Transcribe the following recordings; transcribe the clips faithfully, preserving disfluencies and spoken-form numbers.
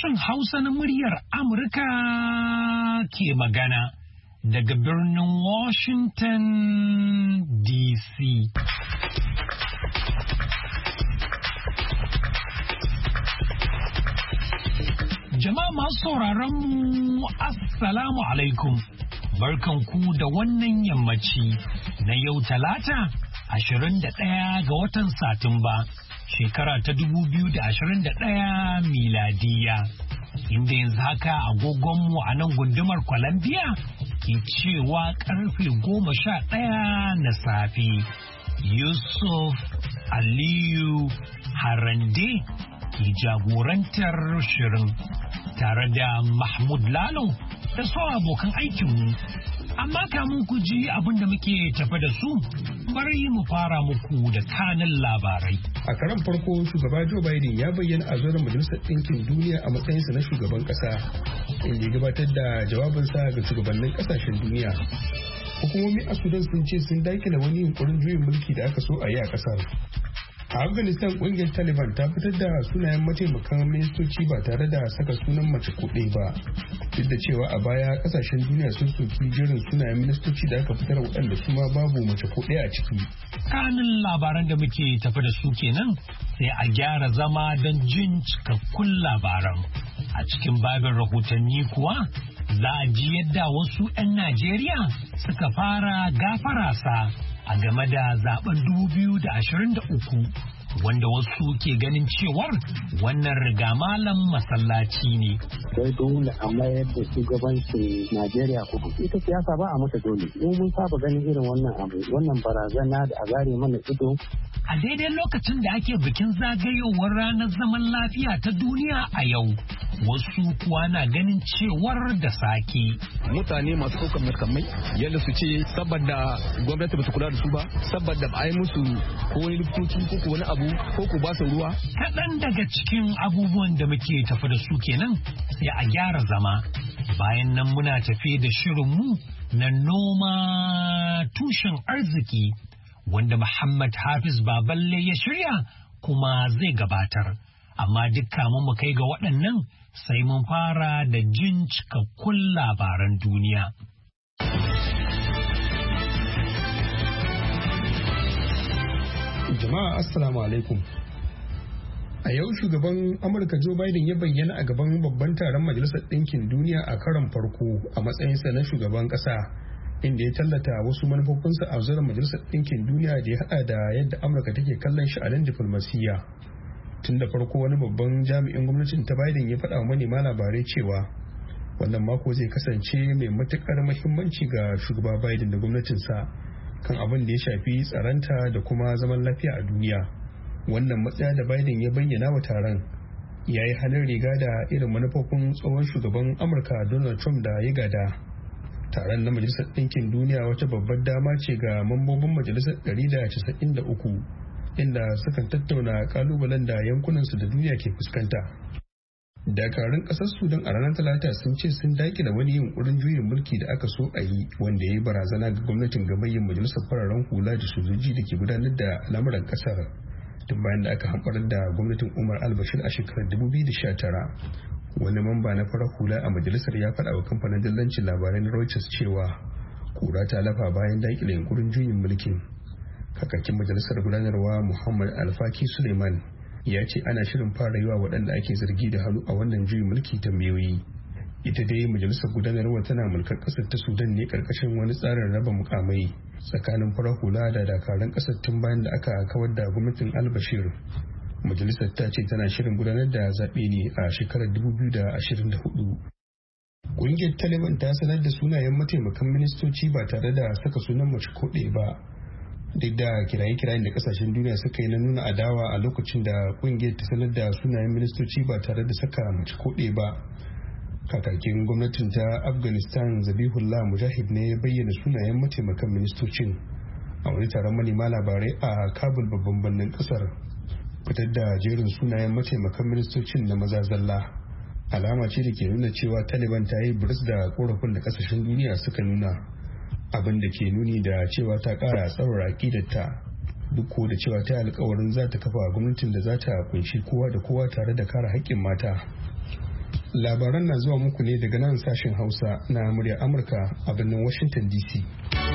Sashen Hausa na muryar Amurka ke magana daga birnin Washington D C. Jama'a masu sauraron mu Assalamu alaikum. Barkanku da wannan yammaci na yau Talata ashirin da ɗaya ga watan Satumba. Shekara ta dubu biyu da ashirin da ɗaya miladiya, inda yanzu haka agogonmu a nan gundumar Columbia ke cewa karfe goma sha ɗaya na safe. Yusuf Aliyu Harande ke jagorantar shirin tare da Mahmud Lalo da sauran abokan aikinmu. Amma kamun ku ji abin da muke tafa da su, bari mu fara muku da kanin labarai. A karan farko shugaba Joe Biden ya bayyana a zuwan Majalisar Ɗinkin Duniya a matsayinsa na shugaban ƙasa, inda ya gabatar da jawabinsa ga shugabannin ƙasashen duniya. Hukumomi a Sudan sun ce sun dakile wani yunkurin juyin mulki da aka so a yi a ƙasar. A Afghanistan ƙungiyar Taliban ta fitar da sunayen mataimakan ministoci ba tare da saka sunan mace ko ɗaya ba. Duk da cewa a baya ƙasashen duniya sun soki jerin sunayen ministoci da aka fitar waɗanda su ma babu mace ko ɗaya a ciki. Kanin labaran da muke tafi da su kenan sai a gyara zama don jin cikakkun labaran. A cikin babin rahotanni kuwa za a ji yadda wasu 'yan Najeriya suka fara gafarasa a game da zaben dubu biyu da ashirin da uku, wanda wasu ke ganin cewar wannan riga malam masallaci ne. Sai dole a mayar da shugabancin Najeriya kudu. Ita siyasa ba a mata dole. Mu mun saba ganin irin wannan abu, wannan barazana da a zare mana ido. A daidai lokacin da ake bikin zagayowar ranar zaman lafiya ta duniya a yau, wasu kuwa na ganin cewar da sake. Mutane masu ɗaukar makamai yadda su ce saboda gwamnati ba ta kula da su ba, saboda ba a yi musu ko wani likitoci ko wani abu ko ku ba su ruwa. Kaɗan daga cikin abubuwan da muke tafi da su kenan sai a gyara zama. Bayan nan muna tafi da shirinmu na noma tushen arziki, wanda Muhammad Hafiz Baballe ya shirya kuma zai gabatar. Amma dukka mu kai ga waɗannan sai mun fara da jin cikakkun labaran duniya. Jama'a Assalamu alaikum. A yau shugaban Amurka Joe Biden ya bayyana a gaban babban taron Majalisar Ɗinkin Duniya a karon farko a matsayinsa na shugaban ƙasa, inda ya tallata wasu manufofinsa a zuwan Majalisar Ɗinkin Duniya da ya haɗa da yadda Amurka take kallon sha'anin diflomasiyya. Tun da farko wani babban jami'in gwamnatin ta Biden ya faɗa wa manema labarai cewa wannan mako zai kasance mai matuƙar muhimmanci ga shugaba Biden da gwamnatinsa kan abin da ya shafi tsaranta da kuma zaman lafiya a duniya. Wannan matsaya da Biden ya bayyana wa taron ya yi halin riga da irin manufofin tsohon shugaban Amurka Donald Trump da ya gada. Taron na Majalisar Ɗinkin Duniya wata babbar dama ce ga mambobin Majalisar ɗari da casa'in da uku, inda sukan tattauna kalubalen da yankunansu da duniya ke fuskanta. Dakarun ƙasar Sudan a ranar Talata sun ce sun daƙile wani yunkurin juyin mulki da aka so a yi, wanda ya yi barazana ga gwamnatin gamayyar Majalisar Fararen Hula da sojoji da ke gudanar da lamuran ƙasar tun bayan da aka hamɓarar da gwamnatin Umar al-Bashir a shekarar dubu biyu da sha tara. Wani mamba na farar hula a majalisar ya faɗa wa kamfanin dillancin labarai na Reuters cewa kura ta lafa bayan daƙile yunkurin juyin mulkin. Kakakin majalisar gudanarwa Muhammad Alfaki Suleiman ya ce ana shirin fara yi wa waɗanda ake zargi da hannu a wannan juyin mulki tambayoyi. Ita dai majalisar gudanarwa tana mulkar ƙasar ta Sudan ne ƙarƙashin wani tsarin raba mukamai tsakanin farar hula da dakarun ƙasar tun bayan da aka kawar da gwamnatin al-Bashir. Majalisar ta ce tana shirin gudanar da zaɓe ne a shekarar dubu biyu da ashirin da hudu. Ƙungiyar Taliban ta sanar da sunayen mataimakan ministoci ba tare da saka sunan mace ko ɗaya ba. Duk da kiraye-kirayen da kasashen duniya suka yi na nuna adawa a lokacin da kungiyar ta sanar da sunayen ministoci ba tare da saka mace koɗe ba. Kakakin gwamnatin ta Afghanistan Zabihullah Mujahid ne ya bayyana sunayen mataimakan ministocin a wani taron manema labarai a Kabul, babban birnin kasar. Fitar da jerin sunayen mataimakan ministocin na maza zalla alama ce da ke nuna cewa Taliban ta yi biris da korafin da kasashen duniya suka nuna, abin da ke nuni da cewa ta kara tsaurara aƙidarta duk ko da cewa ta alkawarin za ta kafa gwamnatin da za ta kunshi kowa da kowa tare da kare haƙƙin mata. Labaran na zuwa muku ne daga nan sashen Hausa na muryar Amurka a birnin Washington D C.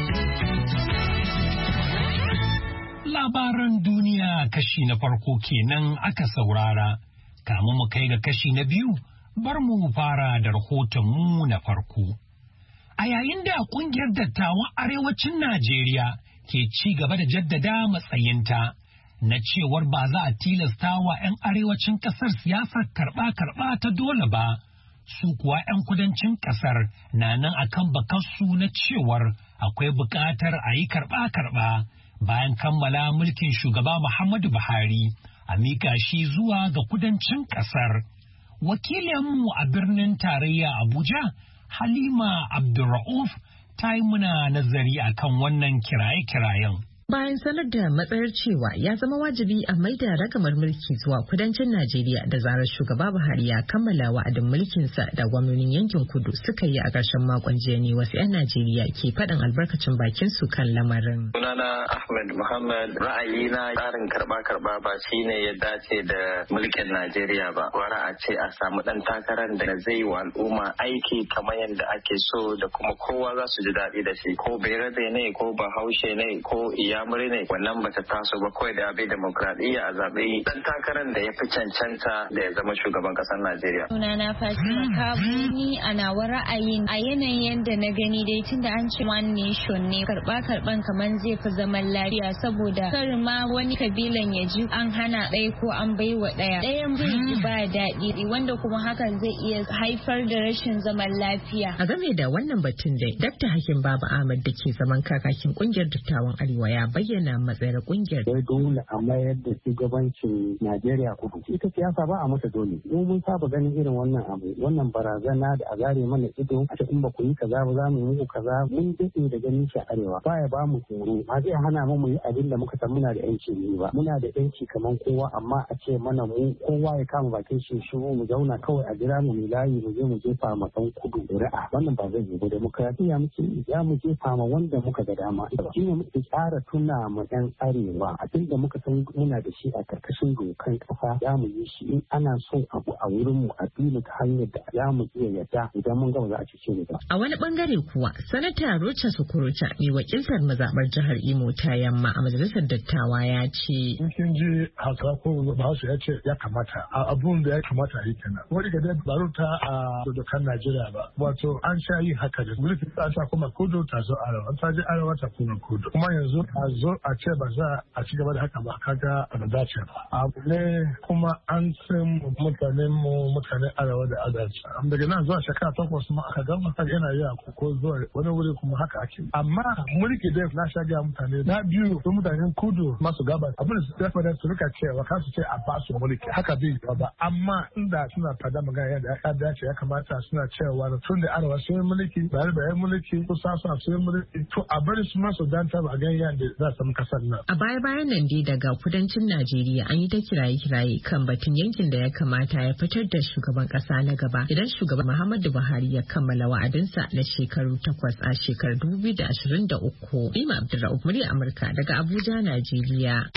Labaran duniya kashi na farko kenan aka saurara. Kamun mu kai ga kashi na biyu, bar mu fara da rahotonmu na farko. A yayin da kungiyar dattawan arewacin Najeriya ke ci gaba da jaddada matsayinta na cewar ba za a tilasta wa 'yan arewacin ƙasar siyasar karɓa-karɓa ta dole ba, su kuwa 'yan kudancin ƙasar na nan akan bakansu na cewar akwai buƙatar a yi karɓa-karɓa bayan kammala mulkin shugaba Muhammadu Buhari a miƙa shi zuwa ga kudancin ƙasar. Wakilinmu a birnin tarayya Abuja, Halima Abdulra'uf, ta yi muna nazari akan wannan kiraye-kirayen. Bayan sanar da matsayar cewa ya zama wajibi a maida ragamar mulki zuwa kudancin Najeriya da zarar shugaba Buhari ya kammala wa'adin mulkinsa da gwamnonin yankin kudu suka yi a ƙarshen makon jiya ne wasu 'yan Najeriya ke faɗin albarkacin bakin su kan lamarin. Sunana Ahmed Muhammad, ra'ayina tsarin karba-karba ba shine ya dace da mulkin Najeriya ba. Wara a ce a samu ɗan takarar da zai wa al'umma aiki kamar yadda ake so da kuma kowa za su ji daɗi da shi, ko Berabe ne ko Bahaushe ne ko iya Yamuri ne, wannan bata taso ba, kawai da abin demokradiyya a zaɓe dan takarar da ya fi cancanta da ya zama shugaban ƙasar Najeriya. Sunana Fatima Kabu, ni a nawa ra'ayin a yanayin yadda na gani dai tunda an ce one nation ne, karɓa karɓan kamar zai fi zaman lafiya saboda kar ma wani kabilan ya ji an hana ɗaya ko an baiwa ɗaya. Ɗayan bai ji ba daɗi wanda kuma hakan zai iya haifar da rashin zaman lafiya. A game da wannan batun dai, Dakta Hakim Baba Ahmad da ke zaman kakakin ƙungiyar dattawan Arewa ya bayyana matsayar kungiyar. Wai dole a mayar da shugabancin Najeriya kudu. Ita siyasa ba a masa dole. Mu mun saba ganin irin wannan abu, wannan barazana da a zare mana ido, a in ba ku yi kaza ba za mu yi muku kaza. Mun daɗe da ganin shi a arewa. Baya ba mu tsoro. Ba zai hana mu mu yi abin da muka san muna da yanci ne ba. Muna da yanci kamar kowa, amma a ce mana mu kowa ya kama bakin shi shiru mu zauna kawai a jira mu mu layi mu je mu jefa ma ɗan kudu ƙuri'a. Wannan ba zai yi ba. Demokradiyya muke ya mu jefa ma wanda muka ga dama. Shi ne muke tsara tuna mu yan arewa abin da muka san muna da shi a karkashin dokan kasa ya mu yi shi in ana son abu a wurin mu a dole ta hanyar da ya mu iya yadda idan mun ga ba za a cice ni ba. A wani bangare kuwa sanata Rocha Sokorocha mai wakiltar mazabar jihar Imo ta Yamma a majalisar dattawa ya ce in kin ji haka ko Bahaushe ya ce ya kamata abun da ya kamata a yi kenan. Wani ga baro ta a dokan Najeriya ba, wato an sha yi haka da mulki ta ta kuma kudu ta zo arewa, ta je arewa ta kuma kudu, kuma yanzu a zo a ce ba za a ci gaba da haka ba, kaga a da dace ba. Abu ne kuma an san mutanen mu mutanen arewa da adalci. Daga nan zuwa shekara takwas ma aka gama kaga yana yi a ko zuwa wani wuri kuma haka ake. Amma mulki dai na sha ga mutane na biyu su mutanen kudu masu gabas abin da su dafa da su rika cewa kan su ce a ba su mulki haka bai yi ba. Amma inda suna fada magana yadda ya dace ya kamata suna cewa tun da arewa sun yi mulki bayar bayar mulki kusa suna sun yi mulki to a bari su masu danta ba gan yadda za su kasar nan. A baya-bayan nan dai daga kudancin Najeriya an yi ta kiraye-kiraye kan batun yankin da ya kamata ya fitar da shugaban kasa na gaba idan shugaban Muhammadu Buhari ya kammala wa'adinsa na shekaru takwas a shekarar dubu biyu da ashirin da uku. Ima Abdulrahman murya Amurka daga Abuja, Najeriya.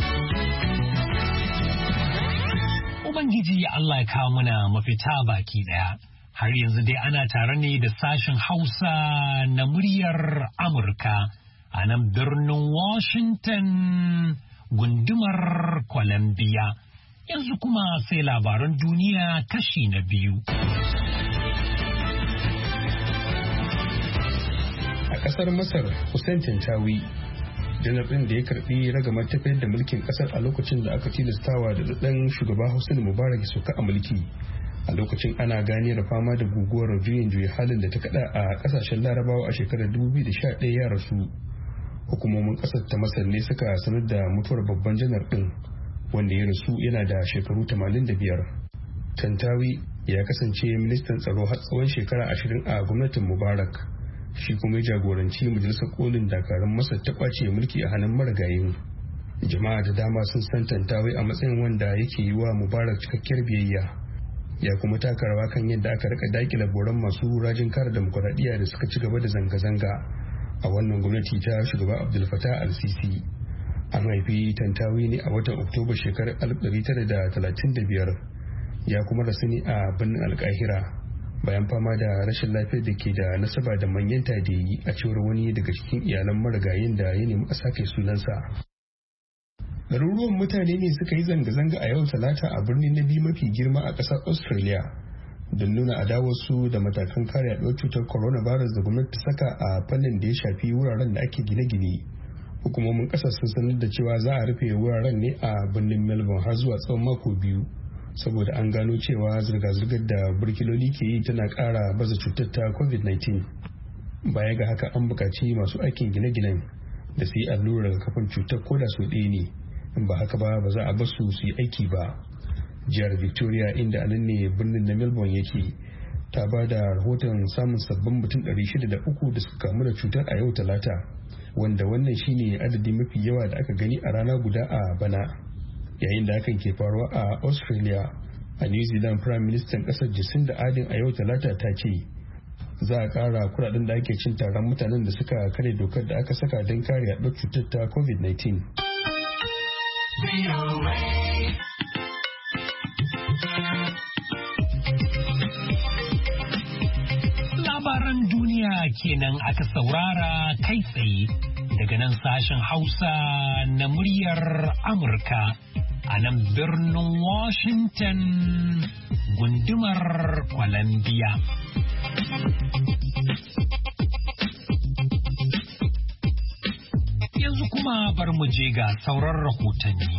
Ubangiji Allah ya kawo mana mafita baki daya. Har yanzu dai ana tare ne da sashen Hausa na muryar Amurka. A nan birnin Washington gundumar Columbia. Yanzu kuma sai labaran duniya kashi na biyu. A ƙasar Masar, Hussein Tantawi, janar ɗin da ya karɓi ragamar tafiyar da mulkin ƙasar a lokacin da aka tilastawa da daɗin shugaba Hussein Mubarak ya sauka a mulki. A lokacin ana ganiyar fama da guguwar juyin juya halin da ta kaɗa a ƙasashen Larabawa a shekarar dubu biyu da sha ɗaya ya rasu. Hukumomin kasar ta Masar ne suka sanar da mutuwar babban janar din wanda ya rasu yana da shekaru tamanin da biyar. Tantawi ya kasance ministan tsaro har tsawon shekara ashirin a gwamnatin Mubarak. Shi kuma ya jagoranci majalisar kolin dakarun Masar ta kwace mulki a hannun marigayin. Jama'a da dama sun san Tantawi a matsayin wanda yake yi wa Mubarak cikakkiyar biyayya. Ya kuma taka rawa kan yadda aka rika dakile boran masu rajin kare demokuraɗiyya da suka ci gaba da zanga-zanga a wannan gwamnati ta shugaba Abdul Fattah al-Sisi. An haifi Tantawi ne a watan Oktoba shekarar alif ɗari tara da talatin da biyar, ya kuma rasu ne a birnin Alkahira bayan fama da rashin lafiyar da ke da nasaba da manyanta da yi a cewar wani daga cikin iyalan marigayin da ya nemi a sake sunansa. Ɗaruruwan mutane ne suka yi zanga-zanga a yau talata a birnin na biyu mafi girma a ƙasar Australia don nuna adawarsu da matakan kare yaduwar cutar coronavirus da gwamnati ta saka a fannin da ya shafi wuraren da ake gine-gine. Hukumomin ƙasar sun sanar da cewa za a rufe wuraren ne a birnin Melbourne har zuwa tsawon mako biyu saboda an gano cewa zirga-zirgar da burkiloli ke yi tana ƙara baza cutar ta covid nineteen. Baya ga haka an buƙaci masu aikin gine-ginen da su yi allurar kafin cutar koda sau ɗaya ne, in ba haka ba ba za a basu su yi aiki ba. Jihar Victoria, inda a nan ne birnin na Melbourne yake, ta ba da rahoton samun sabbin mutum ɗari shida da uku da suka kamu da cutar a yau talata, wanda wannan shine adadi mafi yawa da aka gani a rana guda a bana. Yayin da hakan ke faruwa a Australia, a New Zealand Prime Minister kasar Jacinda Ardern a yau talata ta ce za a kara kuɗaɗen da ake cin taron mutanen da suka kare dokar da aka saka don kare yaɗuwar cutar ta covid nineteen. Labaran duniya kenan aka saurara kai tsaye daga nan sashen Hausa na muryar Amurka a nan birnin Washington gundumar Columbia. Yanzu kuma bar mu je ga sauran rahotanni.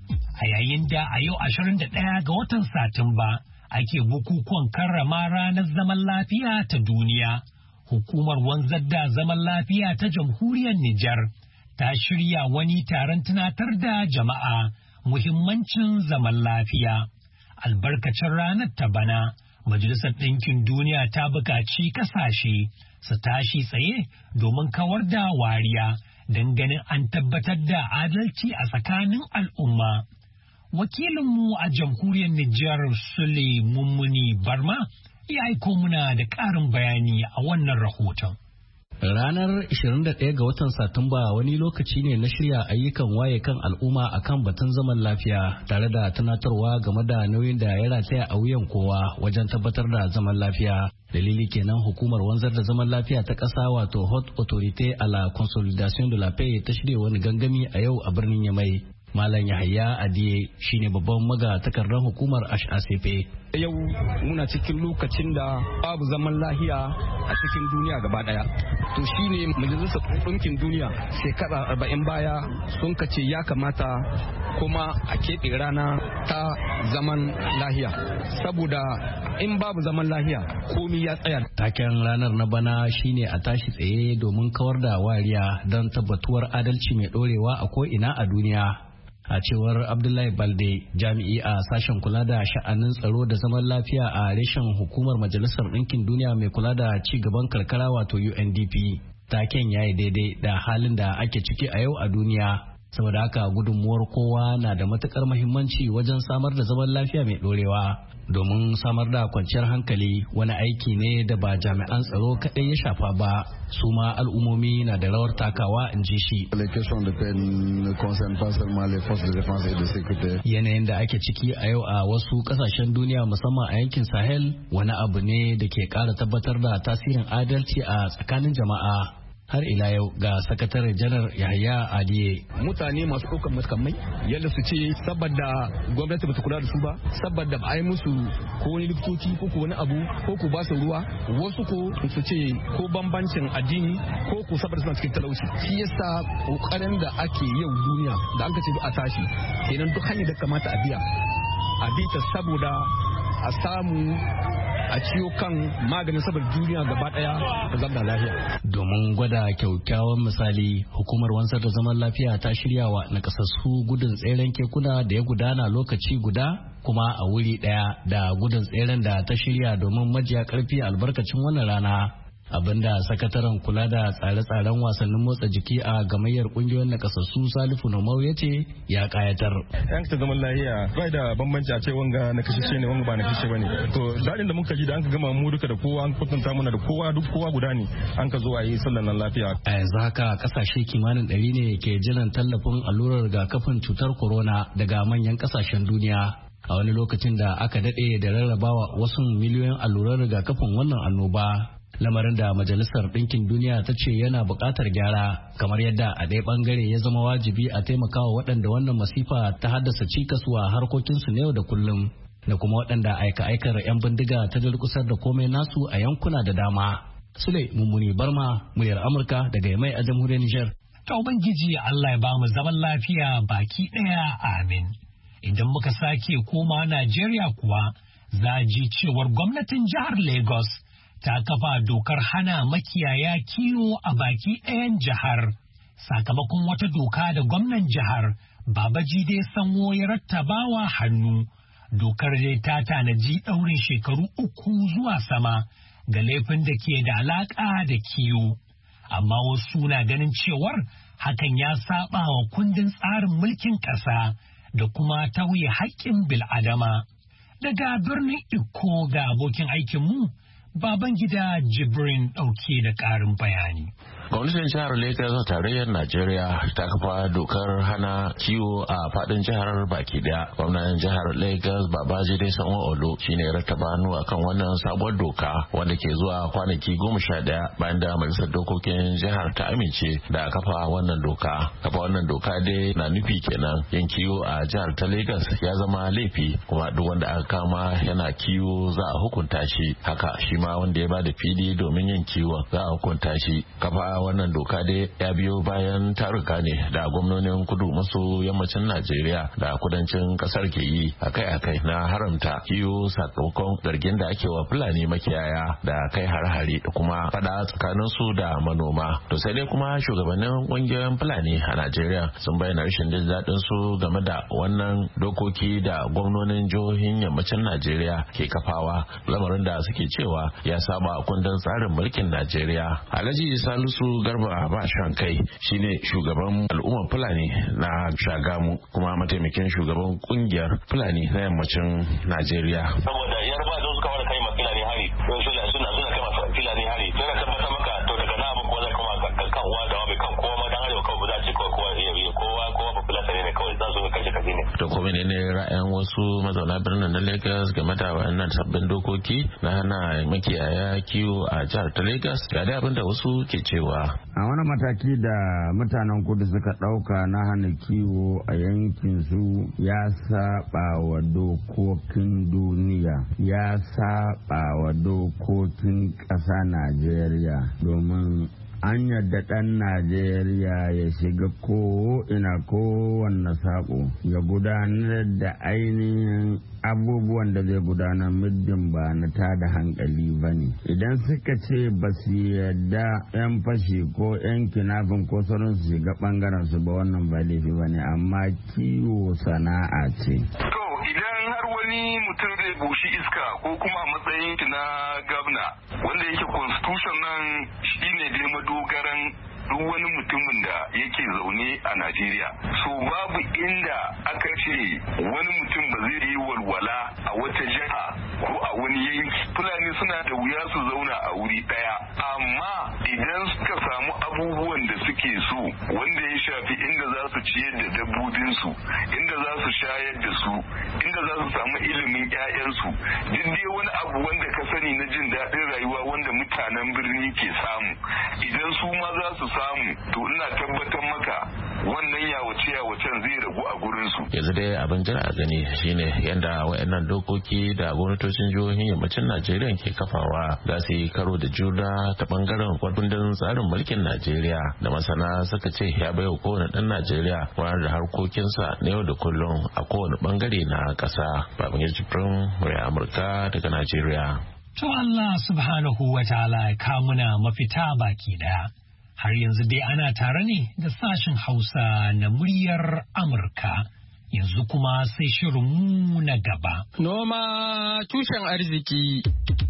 A yayin da a yau ashirin da ɗaya ga watan Satumba ake bukukuwan karrama ranar zaman lafiya ta duniya, hukumar wanzar da zaman lafiya ta jamhuriyar Nijar ta shirya wani taron tunatar da jama'a muhimmancin zaman lafiya. Albarkacin ranar ta bana, Majalisar Ɗinkin Duniya ta buƙaci ƙasashe su tashi tsaye domin kawar da wariya don ganin an tabbatar da adalci a tsakanin al'umma. Wakilinmu a jamhuriyar Nijar Sule Mummuni Barma ya aiko muna da ƙarin bayani a wannan rahoton. Ranar ashirin da ɗaya ga watan Satumba wani lokaci ne na shirya ayyukan waye kan al'umma akan batun zaman lafiya tare da tunatarwa game da nauyin da ya rataya a wuyan kowa wajen tabbatar da zaman lafiya. Dalili kenan hukumar wanzar da zaman lafiya ta ƙasa wato Haute Autorité à la Consolidation de la Paix ta shirya wani gangami a yau a birnin Yamai. Malam Yahaya Adiye shine babban maga takardar hukumar H A C P. Yau muna cikin lokacin da babu zaman lahiya a cikin duniya gaba daya. To shine Majalisar Ɗinkin Duniya shekara arba'in baya sun kace ya kamata kuma a keɓe rana ta zaman lahiya. Saboda in babu zaman lahiya komi ya tsaya. Taken ranar na bana shine a tashi tsaye domin kawar da wariya don tabbatuwar adalci mai ɗorewa a ko'ina a duniya. A cewar Abdullahi Balde, jami'i a sashen kula da sha'anin tsaro da zaman lafiya a reshen hukumar Majalisar Ɗinkin Duniya mai kula da ci gaban karkara wato U N D P. Taken ya yi daidai da halin da ake ciki a yau a duniya. Saboda haka gudunmuwar kowa na da matukar muhimmanci wajen samar da zaman lafiya mai ɗorewa. Domin samar da kwanciyar hankali wani aiki ne da ba jami'an tsaro kaɗai ya shafa ba, su ma al'ummomi na da rawar takawa in ji shi. Yanayin da ake ciki a yau a wasu ƙasashen duniya musamman a yankin Sahel wani abu ne da ke ƙara tabbatar da tasirin adalci a tsakanin jama'a. Har ila yau ga sakataren janar Yahaya Aliye. Mutane masu ɗaukar makamai yadda su ce saboda gwamnati ba ta kula da su ba, saboda ba a yi musu ko wani likitoci ko ko wani abu ko ko ba su ruwa, wasu ko su ce ko bambancin addini ko ko saboda suna cikin talauci. Shi yasa kokarin da ake yau duniya da an ce a tashi kenan duk hanyar da kamata a biya a bi ta saboda a samu a ciwo kan maganin saboda duniya gaba daya da zama lafiya. Domin gwada kyaukyawan misali, hukumar wanzar da zaman lafiya ta shirya wa nakasassu gudun tseren kekuna da ya gudana lokaci guda kuma a wuri daya da gudun tseren da ta shirya domin majiya karfi albarkacin wannan rana. Abinda sakataren kula da tsare-tsaren wasannin motsa jiki a gamayyar kungiyoyin nakasassu Salifu Nomau ya ce ya kayatar. Yan ta zaman lahiya bai da bambanci a ce wanga na kashe ne wanga ba na kashe bane. To dadin da muka ji da an ka gama mu duka da kowa an kwatanta mana da kowa duk kowa guda ne an ka zo a yi sallar nan lafiya. A yanzu haka kasashe kimanin ɗari ne ke jiran tallafin allurar rigakafin cutar corona daga manyan kasashen duniya. a wani lokacin da aka daɗe da rarrabawa wasu miliyoyin alluran rigakafin wannan annoba. Lamarin da Majalisar Ɗinkin Duniya ta ce yana buƙatar gyara, kamar yadda a ɗaya ɓangare ya zama wajibi a taimakawa waɗanda wannan masifa ta haddasa cikaswa harkokinsu na yau da kullum, da kuma waɗanda aika-aikar 'yan bindiga ta durƙusar da komai nasu a yankuna da dama. Sule Mummuni Barma, muryar Amurka daga Yamai a jamhuriyar Nijar. Ta Ubangiji Allah ya ba mu zaman lafiya baki ɗaya, amin. Idan muka sake koma Najeriya kuwa, za ji cewar gwamnatin jihar Lagos ta kafa dokar hana makiyaya kiwo a baki ɗayan jihar, sakamakon wata doka da gwamnan jihar Babajide Sanwo ya rattabawa hannu. Dokar dai ta tanaji ɗaurin shekaru uku zuwa sama ga laifin da ke da alaƙa da kiwo, amma wasu na ganin cewar hakan ya saba wa kundin tsarin mulkin ƙasa da kuma tauye haƙƙin bil'adama. Daga birnin Ikko ga abokin aikinmu Babangida Jibrin ɗauke da ƙarin bayani. Gwamnatin jihar Lagos tarayyar Najeriya ta kafa dokar hana kiwo a fadin jihar baki daya. Gwamnan jihar Lagos Babajide Sanwo-Olu shine ya rattaba hannu akan wannan sabuwar doka wanda ke zuwa kwanaki goma sha daya bayan da majalisar dokokin jihar ta amince da kafa wannan doka. Kafa wannan doka dai na nufi kenan yin kiwo a jihar ta Lagos ya zama laifi, kuma duk wanda aka kama yana kiwo za a hukunta shi. Haka shi ma wanda ya bada fili domin yin kiwon za a hukunta shi. Kafa wannan doka dai ya biyo bayan taruka ne da gwamnonin kudu maso yammacin Najeriya da kudancin kasar ke yi akai-akai na haramta kiwo sakamakon zargin da ake wa Fulani makiyaya da kai har-hare da kuma fada tsakanin su da manoma. To sai dai kuma shugabannin kungiyoyin Fulani a Najeriya sun bayyana rashin jin daɗin su game da wannan dokoki da gwamnonin jihohin yammacin Najeriya ke kafawa, lamarin da suke cewa ya saba kundin tsarin mulkin Najeriya. Alhaji Salisu Garba Bashan kai shine shugaban al'ummar Fulani na Shagamu kuma mataimakin shugaban kungiyar Fulani na yammacin Najeriya. Saboda yarba da suka wada kai ma Fulani hari, suna suna suna kai ma Fulani hari, sai na tabbata maka to daga nan abin kuma zai koma kan uwa da wani kan kowa ma dan arewa kawai ba za ce kowa kowa iya kowa kowa ba Fulani ne kawai za su ga kaje kaje ne. To kuma ne ra'ayin wasu mazauna birnin na Lagos game da wannan sabbin dokoki na hana makiyaya kiwo a jihar ta Lagos? Ga da abin da wasu ke cewa a wani mataki da mutanen kudu suka ɗauka na hana kiwo a yankin su ya saba wa dokokin duniya, ya saba wa dokokin ƙasa Najeriya, domin an yadda ɗan Najeriya ya shiga ko ina kowanne saƙo ya gudanar da ainihin abubuwan da zai gudanar muddin ba na tada hankali ba ne. Idan suka ce ba su yadda 'yan fashi ko 'yan kinafin ko sauran su shiga ɓangaren su ba, wannan ba laifi ba ne, amma kiwo sana'a ce. To idan har wani mutum zai bushi iska ko kuma matsayin ki na gabna wanda yake constitution nan shine dai madogaran duk wani mutumin da yake zaune a Najeriya. So babu inda aka ce wani mutum ba zai yi walwala a wata jiha ko a wani yanki. Fulani suna da wuya su zauna a wuri daya, amma idan suka samu abubuwan da suke so wanda ya shafi inda za su ciyar da dabbobinsu, inda za su shayar da su, inda za su samu ilimin 'ya'yansu, duk dai wani abu wanda ka sani na jin daɗin rayuwa wanda mutanen birni ke samu, idan su ma za su samu, to ina tabbatar maka wannan yawace yawacen zai ragu a gurin su. Yanzu dai abin jira a gani shine yadda wayannan dokoki da gwamnatocin jihohin yammacin Najeriya ke kafawa za su yi karo da juna ta bangaren kundin tsarin mulkin Najeriya da masana suka ce ya baiwa kowane ɗan Najeriya wani da harkokinsa na yau da kullum a kowane bangare na ƙasa. Babangida Jibrin, murya Amurka daga Najeriya. To Allah subhanahu wa ta'ala ya kamuna mafita baki daya. Har yanzu dai ana tare ne da sashen Hausa na muryar Amurka. Yanzu kuma sai shirinmu na gaba. Noma tushen arziki.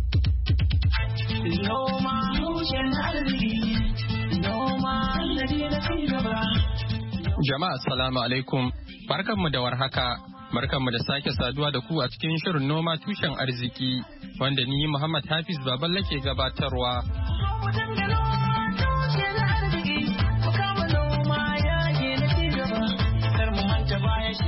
Noma tushen arziki. Noma na ci gaba. Jama'a assalamu alaikum. Barkanmu da warhaka. Barkanmu da sake saduwa da ku a cikin shirin noma tushen arziki wanda ni Muhammad Hafiz Baballe ke gabatarwa. Kamar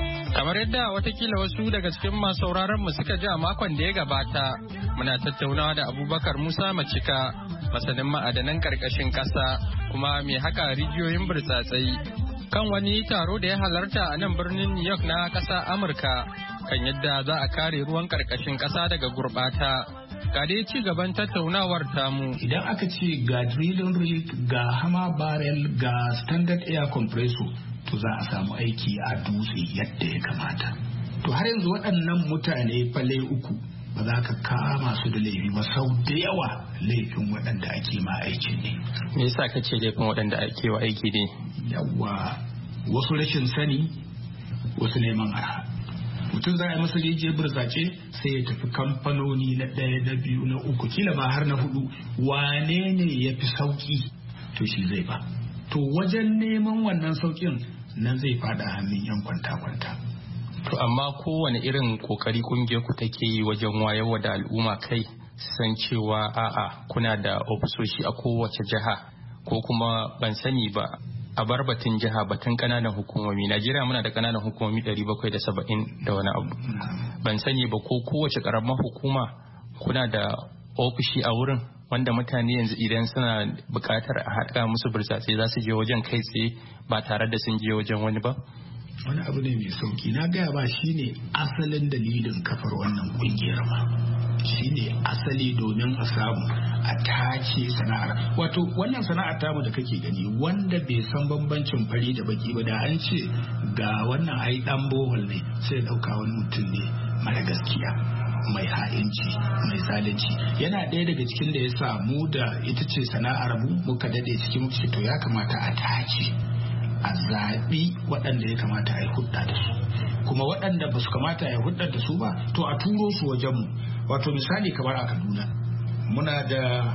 Kamar yadda watakila wasu daga cikin masu sauraron mu suka ji a makon da ya gabata, muna tattaunawa da Abubakar Musa Macika, masanin ma'adanan karkashin ƙasa kuma mai haka rijiyoyin burtsatsai, kan wani taro da ya halarta a nan birnin New York na ƙasa Amurka kan yadda za a kare ruwan karkashin ƙasa daga gurɓata. Ga dai ci gaban tattaunawar tamu. Idan aka ce ga drilling rig, ga hammer barrel, ga standard air compressor, to za a samu aiki a dutse yadda ya kamata. To har yanzu waɗannan mutane fale uku ba za ka kama su da laifi ba, sau da yawa laifin waɗanda ake ma aikin ne. Me yasa ka ce laifin waɗanda ake wa aiki ne? Yawa, wasu rashin sani, wasu neman arha. Mutum za a yi masa rijiyar burtsace sai ya tafi kamfanoni na ɗaya na biyu na uku kila ba har na hudu, wane ne ya fi sauki to shi zai ba. To wajen neman wannan saukin nan zai fada hannun yan kwanta-kwanta. To amma kowane irin kokari kungiyar ku take yi wajen wayarwa da al'umma kai san cewa a'a kuna da ofisoshi a kowace jiha, ko kuma ban sani ba a bar batun jiha, batun kananan hukumomi. Najeriya muna da kananan hukumomi ɗari bakwai da saba'in da wani abu. Ban sani ba ko kowace karamar hukuma kuna da ofishi a wurin wanda mutane yanzu idan suna bukatar a haɗa musu burtsatse za su je wajen kai tsaye ba tare da sun je wajen wani ba? Wani abu ne mai sauki na gaya ba shine asalin dalilin kafar wannan kungiyar ma. Shine asali domin a samu a tace sana'ar. Wato wannan sana'ar tamu da kake gani wanda bai san bambancin fari da baki ba, da an ce ga wannan ai dan bohol ne sai dauka wani mutum ne mara gaskiya, mai ha'inci, mai zalunci. Yana ɗaya daga cikin da ya sa mu da ita ce sana'ar mu muka dade cikin muka to ya kamata a tace, a zaɓi waɗanda ya kamata a yi hudda da su, kuma waɗanda ba su kamata a yi hudda da su ba to a turo su wajen mu. Wato misali kamar a Kaduna muna da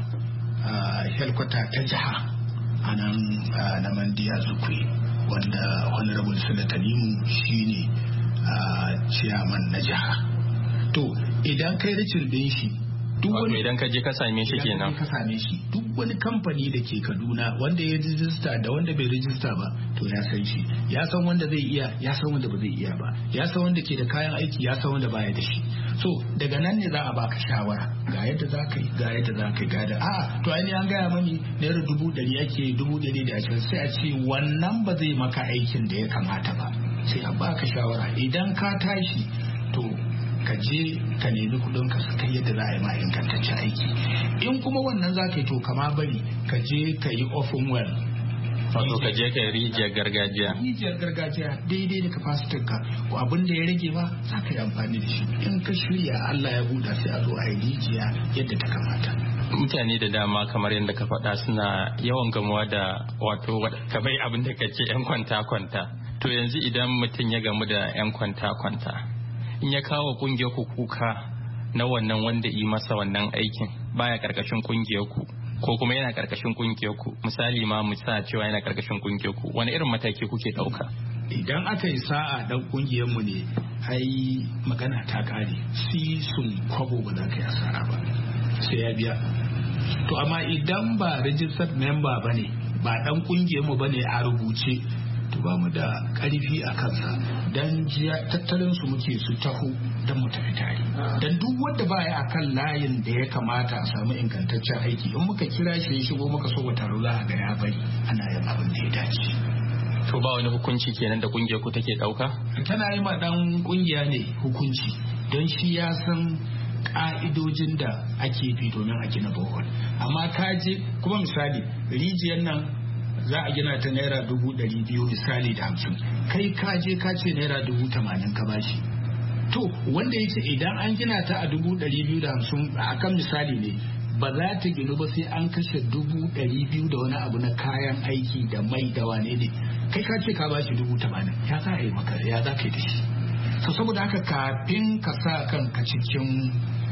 helkwata ta jiha a nan na Mandiya Zukwe, wanda honorable Sanatanimu shine chairman na jiha. To idan kai ricin din shi duk wani idan ka je ka same shi kenan ka same shi duk wani kamfani da ke Kaduna wanda ya rijista da wanda bai rijista ba to ya san shi, ya san wanda zai iya, ya san wanda ba zai iya ba, ya san wanda ke da kayan aiki, ya san wanda baya da shi. So daga nan ne za a baka shawara ga yadda za ka yi, ga yadda za ka yi, ga da a to ai an gaya mani naira dubu ɗari ake dubu ɗari da ashirin, sai a ce wannan ba zai maka aikin da ya kamata ba, sai a baka shawara. Idan ka tashi to ka je ka nemi kudin ka kai yadda za a yi ma ingantaccen aiki. In kuma wannan za ka yi to kama bari ka je ka yi open well, wato ka je ka yi rijiyar gargajiya. Rijiyar gargajiya daidai da capacity ka, abin da ya rage ba za ka yi amfani da shi. In ka shirya Allah ya buɗa sai a zo a yi rijiya yadda ta kamata. Mutane da dama kamar yadda ka faɗa suna yawan gamuwa da wato kamar abin da ka ce 'yan kwanta-kwanta. To yanzu idan mutum ya gamu da 'yan kwanta-kwanta, in ya kawo kungiyar ku kuka na wannan wanda yi masa wannan aikin baya karkashin kungiyar ku, ko kuma yana karkashin kungiyar ku, misali ma mu sa cewa yana karkashin kungiyar ku, wani irin mataki kuke dauka? Idan aka yi sa'a dan kungiyar mu ne, ai magana ta kare, si sun kwabo ba za ka yi asara ba, sai ya biya. To amma idan ba registered member bane, ba dan kungiyar mu bane a rubuce, to ba mu da karfi a kansa, dan tattalin su muke su taho dan mu tafi tare. Dan duk wanda baya akan layin da ya kamata a samu ingantaccen aiki, in muka kira shi ya shigo muka so taro za a ga ya bari ana yin abin da ya dace. To ba wani hukunci kenan da kungiyar ku take dauka? Tana yi ma dan kungiya ne hukunci, don shi ya san ka'idojin da ake bi domin a gina bohol. Amma ka je kuma misali rijiyar nan za a gina ta naira dubu ɗari biyu misali da hamsin, kai ka je ka ce naira dubu tamanin ka bashi. To wanda ya ce idan an gina ta a dubu ɗari biyu da hamsin a kan misali ne, ba za ta ginu ba sai an kashe dubu ɗari biyu da wani abu na kayan aiki da mai da wane ne, kai ka ce ka bashi dubu tamanin, ya za a yi maka, ya za ka yi da shi. So saboda haka kafin ka sa kanka cikin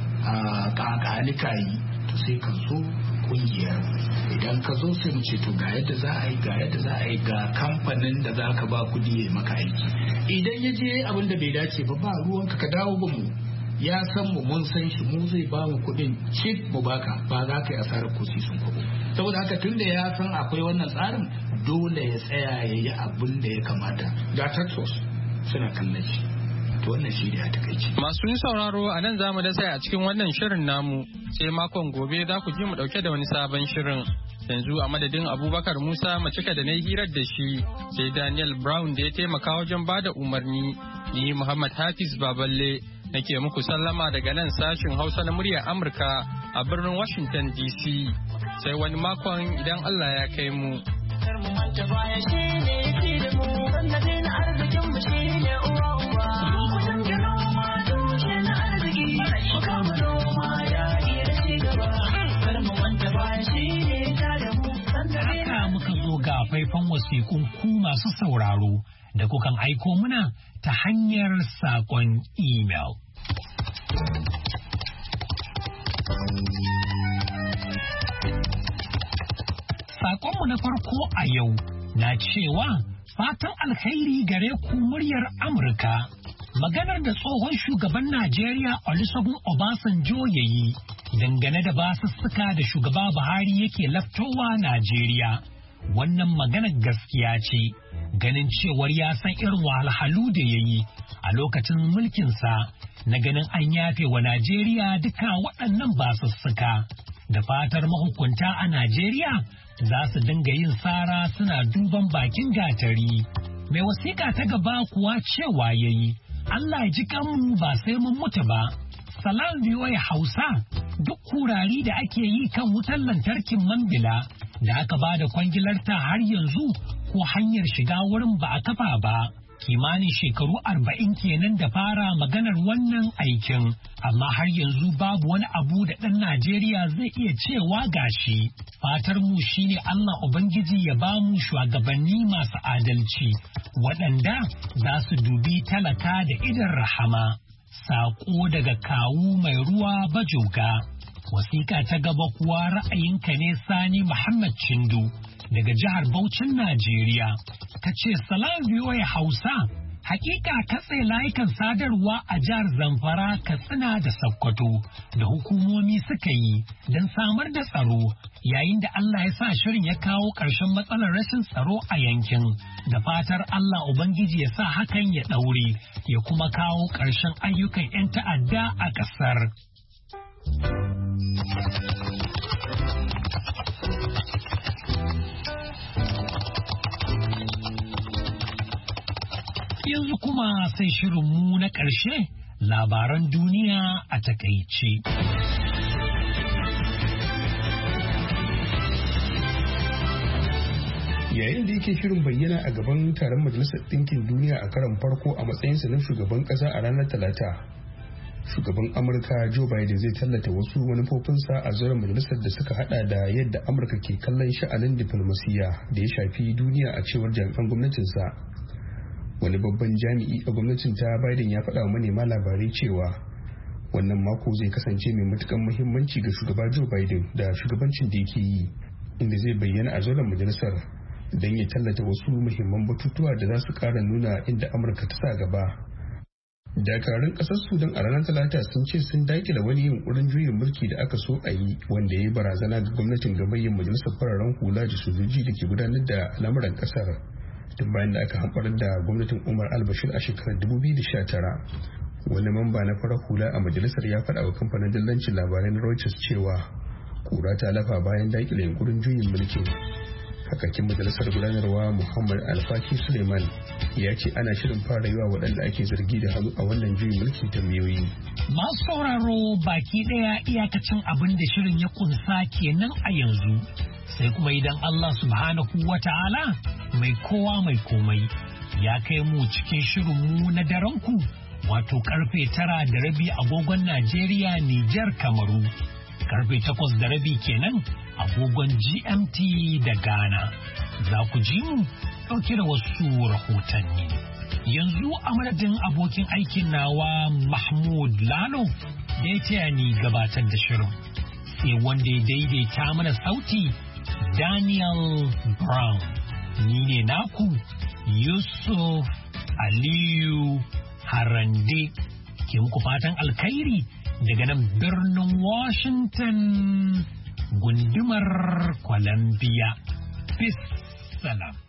ƙaƙanika yi, to sai ka zo kungiyar. Idan ka zo sai mu ce to ga yadda za a yi, ga yadda za a yi, ga kamfanin da za ka ba kudi ya maka aiki. Idan ya je abin da bai dace ba, ba ruwanka ka dawo gunmu, ya san mu mun san shi, mu zai ba mu kudin cik mu baka, ba za ka yi asarar kusi sun kwabo. Saboda haka tun da ya san akwai wannan tsarin, dole ya tsaya ya yi abin da ya kamata. Ga taxos suna kallon shi, to wannan shi ne a takaice. Masu sauraro a nan zamu da sai a cikin wannan shirin namu sai makon gobe za ku ji mu dauke da wani sabon shirin. Yanzu a madadin Abubakar Musa Macika da na hirar da shi sai Daniel Brown da ya taimaka wajen bada umarni. Ni Muhammad Hafiz Baballe nake muku sallama daga nan sashin Hausa na muryar Amurka a birnin Washington D C. Sai wani makon idan Allah ya kai mu. Haka muka zo ga faifan wasiƙun ku masu sauraro da kukan aiko muna ta hanyar saƙon email. Saƙonmu na farko a yau na cewa fatan alkhairi gare ku muryar Amurka. Maganar da tsohon shugaban Najeriya Olusegun Obasanjo ya yi dangane da basussuka da shugaba Buhari yake laftowa Najeriya. Wannan maganar gaskiya ce, ganin cewar ya san irin wahalhalu da ya yi a lokacin mulkinsa na ganin an yafe wa Najeriya duka waɗannan basussuka. Da fatar mahukunta a Najeriya za su dinga yin sara suna duban bakin gatari. Mai wasiƙa ta gaba kuwa cewa ya yi, Allah ya ji kanmu ba sai mun mutu ba. Salam biyoyi Hausa, duk kurari da ake yi kan wutar lantarkin Mambila da aka ba da kwangilarta har yanzu ko hanyar shiga wurin ba a kafa ba. Kimanin shekaru arba'in kenan da fara maganar wannan aikin, amma har yanzu babu wani abu da ɗan Najeriya zai iya cewa gashi. Fatar mu shine Allah Ubangiji ya ba mu shugabanni masu adalci, waɗanda za su dubi talaka da idan rahama. Saƙo daga kawu mai ruwa Bajoga. Wasiƙa ta gaba kuwa ra'ayinka ne Sani Muhammad Chindu daga jihar Bauchin Najeriya. Ka ce salam biyoyi Hausa, hakika katse layukan sadarwa a jihar Zamfara, Katsina da Sokoto da hukumomi suka yi don samar da tsaro yayin da Allah ya sa shirin ya kawo ƙarshen matsalar rashin tsaro a yankin. Da fatar Allah Ubangiji ya sa hakan ya ɗaure ya kuma kawo ƙarshen ayyukan 'yan ta'adda a ƙasar. Yanzu kuma sai shirinmu na ƙarshe, labaran duniya a takaice. Yayin da yake shirin bayyana a gaban taron Majalisar Ɗinkin Duniya a karon farko a matsayinsa na shugaban ƙasa a ranar Talata, shugaban Amurka Joe Biden zai tallata wasu manufofinsa a zauren majalisar da suka hada da yadda Amurka ke kallon sha'anin diflomasiyya da ya shafi duniya a cewar jami'an gwamnatinsa. Wani babban jami'i a gwamnatin ta Biden ya faɗa wa manema labarai cewa wannan mako zai kasance mai matukan muhimmanci ga shugaba Joe Biden da shugabancin da yake yi, inda zai bayyana a zauren majalisar don ya tallata wasu muhimman batutuwa da za su ƙara nuna inda Amurka ta sa gaba. Dakarun ƙasar Sudan a ranar Talata sun ce sun dakile wani yunkurin juyin mulki da aka so a yi wanda ya yi barazana ga gwamnatin gamayyar majalisar fararen hula da sojoji da ke gudanar da lamuran ƙasar. Tun bayan da aka hamɓarar da gwamnatin Umar al-Bashir a shekarar dubu biyu da sha tara. Wani mamba na farar hula a majalisar ya faɗa wa kamfanin dillancin labarai na Reuters cewa kura ta lafa bayan dakile yunkurin juyin mulkin. Hakakin majalisar gudanarwa Muhammad Alfaki Suleiman ya ce ana shirin fara yi wa waɗanda ake zargi da hannu a wannan juyin mulki tambayoyi. Masu sauraro baki ɗaya iyakacin abin da shirin ya kunsa kenan a yanzu. Sai kuma idan Allah subhanahu wa ta'ala mai kowa mai komai ya kai mu cikin shirinmu na daren ku, wato karfe tara da rabi agogon Najeriya, Nijar, Kamaru. Karfe takwas da rabi kenan agogon G M T da Ghana. Za ku ji mu ɗauke da wasu rahotanni. Yanzu a madadin abokin aikin nawa Mahmud Lalo da ya taya ni gabatar da shirin. Sai wanda ya daidaita mana sauti Daniel Brown. Ni ne naku Yusuf Aliyu Harande ke muku fatan alkhairi daga nan birnin Washington gundumar Columbia. Peace salam.